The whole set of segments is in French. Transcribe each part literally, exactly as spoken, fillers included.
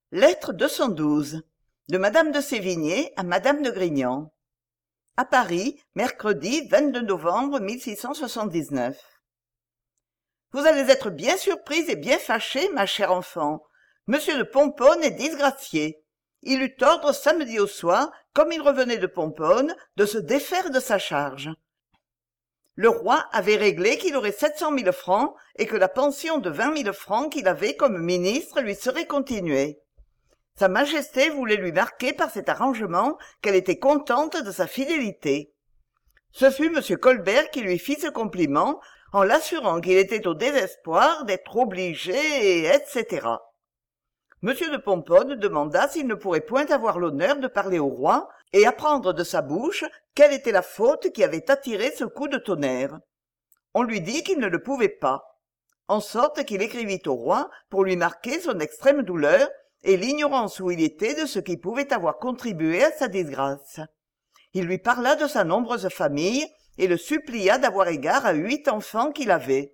Lettre deux cent douze de Madame de Sévigné à Madame de Grignan. À Paris, mercredi vingt-deux novembre mille six cent soixante-dix-neuf. Vous allez être bien surprise et bien fâchée, ma chère enfant. Monsieur de Pomponne est disgracié. Il eut ordre samedi au soir, comme il revenait de Pomponne, de se défaire de sa charge. Le roi avait réglé qu'il aurait sept cent mille francs et que la pension de vingt mille francs qu'il avait comme ministre lui serait continuée. Sa Majesté voulait lui marquer par cet arrangement qu'elle était contente de sa fidélité. Ce fut M. Colbert qui lui fit ce compliment en l'assurant qu'il était au désespoir d'être obligé, et cetera. M. de Pomponne demanda s'il ne pourrait point avoir l'honneur de parler au roi et apprendre de sa bouche quelle était la faute qui avait attiré ce coup de tonnerre. On lui dit qu'il ne le pouvait pas, en sorte qu'il écrivit au roi pour lui marquer son extrême douleur et l'ignorance où il était de ce qui pouvait avoir contribué à sa disgrâce. Il lui parla de sa nombreuse famille et le supplia d'avoir égard à huit enfants qu'il avait.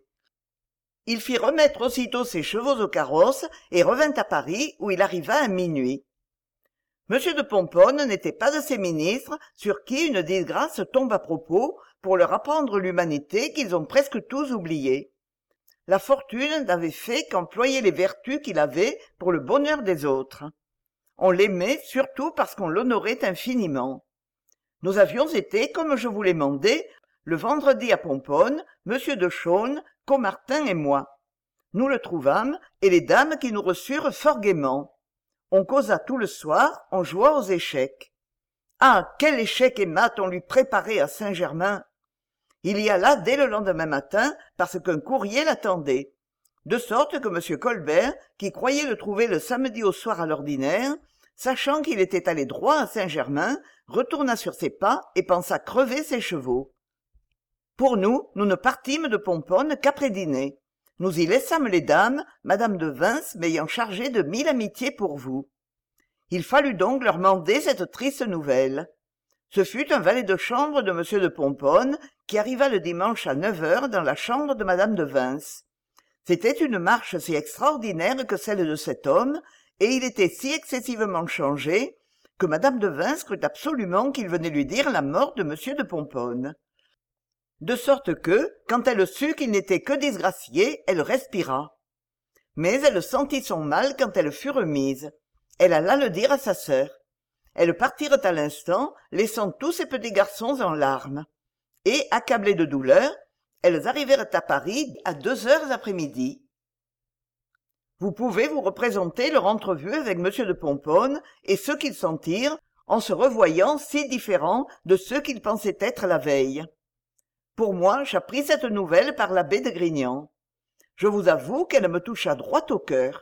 Il fit remettre aussitôt ses chevaux au carrosse et revint à Paris où il arriva à minuit. Monsieur de Pomponne n'était pas de ces ministres sur qui une disgrâce tombe à propos pour leur apprendre l'humanité qu'ils ont presque tous oubliée. La fortune n'avait fait qu'employer les vertus qu'il avait pour le bonheur des autres. On l'aimait surtout parce qu'on l'honorait infiniment. Nous avions été, comme je vous l'ai mandé, le vendredi à Pomponne, Monsieur de Chaulnes, Caumartin et moi. Nous le trouvâmes, et les dames qui nous reçurent fort gaiement. On causa tout le soir, on joua aux échecs. Ah, quel échec et mat on lui préparait à Saint-Germain! Il y alla dès le lendemain matin parce qu'un courrier l'attendait, de sorte que M. Colbert, qui croyait le trouver le samedi au soir à l'ordinaire, sachant qu'il était allé droit à Saint-Germain, retourna sur ses pas et pensa crever ses chevaux. Pour nous, nous ne partîmes de Pomponne qu'après dîner. Nous y laissâmes les dames, Madame de Vince m'ayant chargé de mille amitiés pour vous. Il fallut donc leur mander cette triste nouvelle. Ce fut un valet de chambre de M. de Pomponne qui arriva le dimanche à neuf heures dans la chambre de Madame de Vince. C'était une marche si extraordinaire que celle de cet homme, et il était si excessivement changé que Madame de Vince crut absolument qu'il venait lui dire la mort de M. de Pomponne. De sorte que, quand elle sut qu'il n'était que disgracié, elle respira. Mais elle sentit son mal quand elle fut remise. Elle alla le dire à sa sœur. Elles partirent à l'instant, laissant tous ces petits garçons en larmes. Et, accablées de douleur, elles arrivèrent à Paris à deux heures après-midi. Vous pouvez vous représenter leur entrevue avec M. de Pomponne et ce qu'ils sentirent en se revoyant si différents de ceux qu'ils pensaient être la veille. Pour moi, j'appris cette nouvelle par l'abbé de Grignan. Je vous avoue qu'elle me toucha droit au cœur.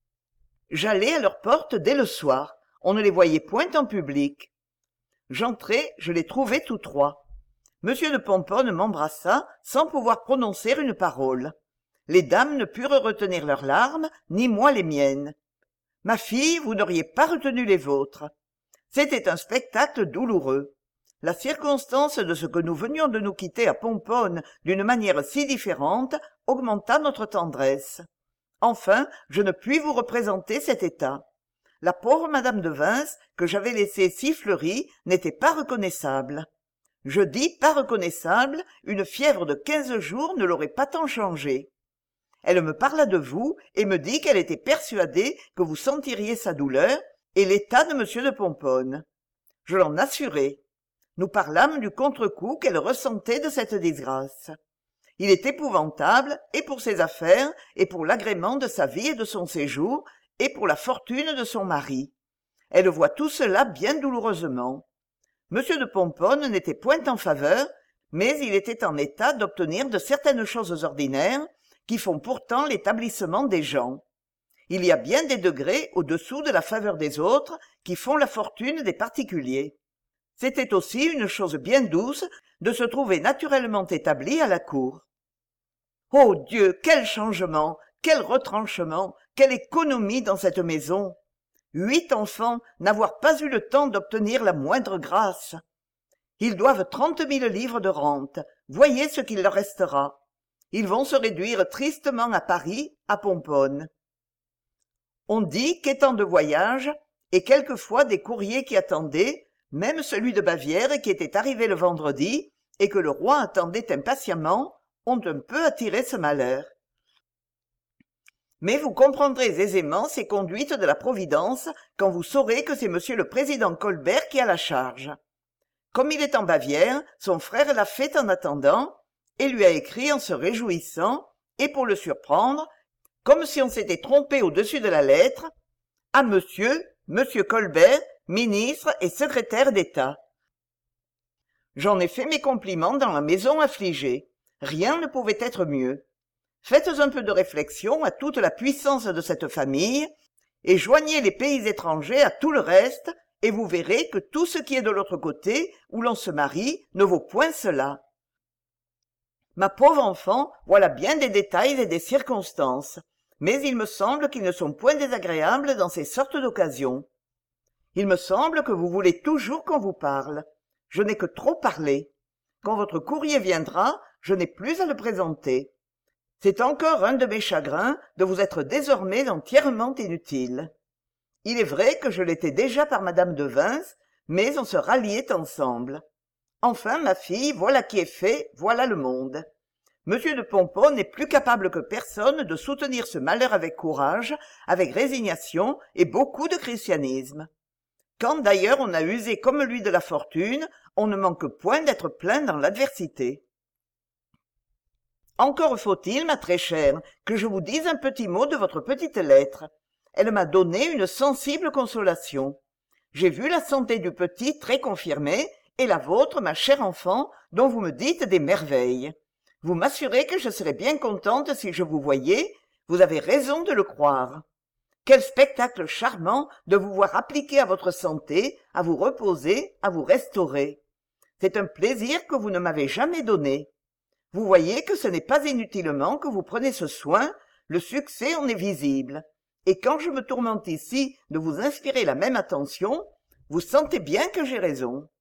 J'allai à leur porte dès le soir. On ne les voyait point en public. J'entrai, je les trouvai tous trois. Monsieur de Pomponne m'embrassa sans pouvoir prononcer une parole. Les dames ne purent retenir leurs larmes, ni moi les miennes. Ma fille, vous n'auriez pas retenu les vôtres. C'était un spectacle douloureux. La circonstance de ce que nous venions de nous quitter à Pomponne d'une manière si différente augmenta notre tendresse. Enfin, je ne puis vous représenter cet état. La pauvre Madame de Vince, que j'avais laissée si fleurie, n'était pas reconnaissable. Je dis pas reconnaissable, une fièvre de quinze jours ne l'aurait pas tant changée. Elle me parla de vous et me dit qu'elle était persuadée que vous sentiriez sa douleur et l'état de M. de Pomponne. Je l'en assurai. Nous parlâmes du contre-coup qu'elle ressentait de cette disgrâce. Il est épouvantable, et pour ses affaires, et pour l'agrément de sa vie et de son séjour, et pour la fortune de son mari. Elle voit tout cela bien douloureusement. M. de Pomponne n'était point en faveur, mais il était en état d'obtenir de certaines choses ordinaires qui font pourtant l'établissement des gens. Il y a bien des degrés au-dessous de la faveur des autres qui font la fortune des particuliers. C'était aussi une chose bien douce de se trouver naturellement établi à la cour. Ô Dieu, quel changement, quel retranchement, quelle économie dans cette maison! Huit enfants n'avoir pas eu le temps d'obtenir la moindre grâce. Ils doivent trente mille livres de rente. Voyez ce qu'il leur restera. Ils vont se réduire tristement à Paris, à Pomponne. On dit qu'étant de voyage, et quelquefois des courriers qui attendaient, même celui de Bavière qui était arrivé le vendredi, et que le roi attendait impatiemment, ont un peu attiré ce malheur. Mais vous comprendrez aisément ces conduites de la Providence quand vous saurez que c'est monsieur le président Colbert qui a la charge. Comme il est en Bavière, son frère l'a fait en attendant, et lui a écrit en se réjouissant, et pour le surprendre, comme si on s'était trompé au-dessus de la lettre, à monsieur, monsieur Colbert, ministre et secrétaire d'État. J'en ai fait mes compliments dans la maison affligée. Rien ne pouvait être mieux. Faites un peu de réflexion à toute la puissance de cette famille, et joignez les pays étrangers à tout le reste, et vous verrez que tout ce qui est de l'autre côté, où l'on se marie, ne vaut point cela. Ma pauvre enfant, voilà bien des détails et des circonstances, mais il me semble qu'ils ne sont point désagréables dans ces sortes d'occasions. Il me semble que vous voulez toujours qu'on vous parle. Je n'ai que trop parlé. Quand votre courrier viendra, je n'ai plus à le présenter. C'est encore un de mes chagrins de vous être désormais entièrement inutile. Il est vrai que je l'étais déjà par madame de Vince, mais on se ralliait ensemble. Enfin, ma fille, voilà qui est fait, voilà le monde. Monsieur de Pomponne n'est plus capable que personne de soutenir ce malheur avec courage, avec résignation et beaucoup de christianisme. Quand d'ailleurs on a usé comme lui de la fortune, on ne manque point d'être plein dans l'adversité. Encore faut-il, ma très chère, que je vous dise un petit mot de votre petite lettre. Elle m'a donné une sensible consolation. J'ai vu la santé du petit très confirmée, et la vôtre, ma chère enfant, dont vous me dites des merveilles. Vous m'assurez que je serais bien contente si je vous voyais, vous avez raison de le croire. Quel spectacle charmant de vous voir appliquer à votre santé, à vous reposer, à vous restaurer. C'est un plaisir que vous ne m'avez jamais donné. Vous voyez que ce n'est pas inutilement que vous prenez ce soin, le succès en est visible. Et quand je me tourmente ici de vous inspirer la même attention, vous sentez bien que j'ai raison.